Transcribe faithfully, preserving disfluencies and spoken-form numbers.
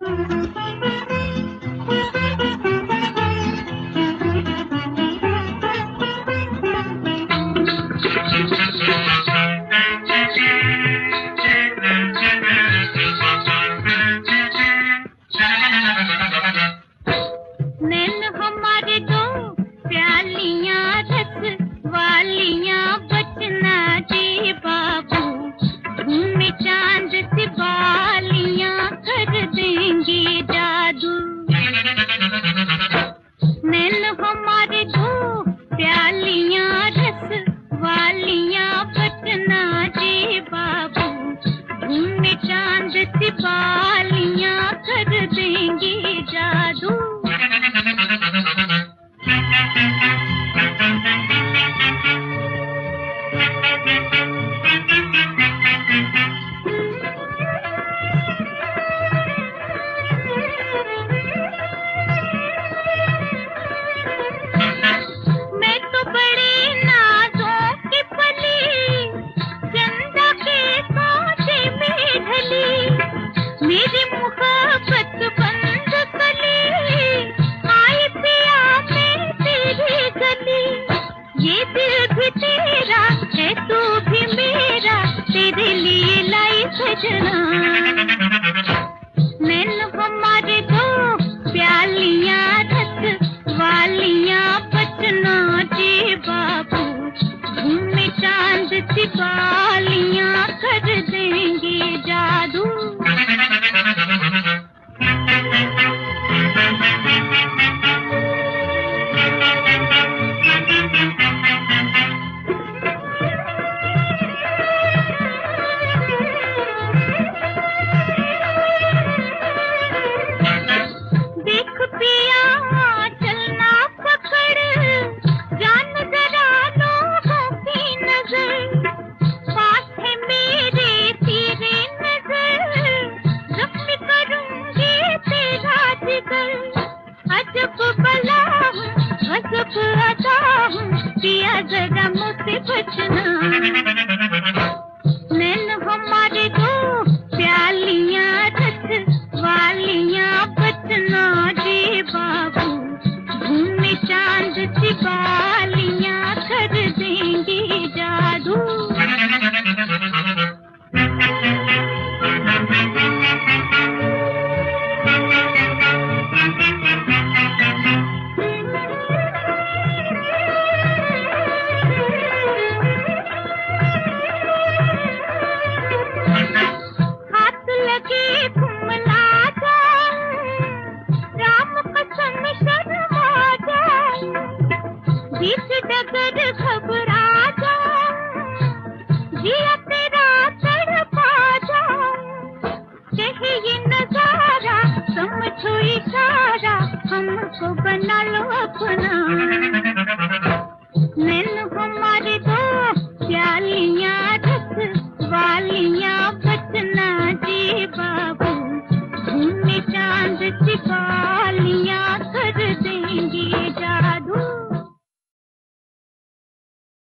नैन हमारे दो प्यालियां रस वालियां बचना जी बाबू, घूमे चांद सी बालियां कर देंगे जादू। नैन हमारे दो प्यालियां रस वालियां बचना जी बाबू, घूमे चांद सी बालियां कर देंगे जादू। मैं तो बड़े नाजों की पली, चंदा के कांटे में ढली, मेरी मुहब्बत बंद कली, आई पिया मैं तेरी गली। ये दिल भी तेरा है तू भी मेरा, तेरे लिए लाई सजना। नैन हमारे दो प्यालियां रस वालियां बचना जी बाबू, घूमे चांद सी बालियां कर देंगे जादू। देख पिया चलना पकड़, जान जरा लोगों की नजर, पास है मेरे तेरे नजर, जख्म करूंगी तेरा जिगर। अजब बला हूँ गजब अदा हूँ, पिया जरा मुझसे बचना। नैन हमारे दो प्यालियां रस वालियां बचना जी बाबू, घूमे चांद सी बालियां कर देंगे जादू। हाथ लगे घुमला जाऊं, राम कसम शर्मा जाऊं, बीच डगर घबरा जाऊं, जिया तेरा तड़पा जाऊं। कहे ये नजारा समझो इशारा, हमको बना लो अपना।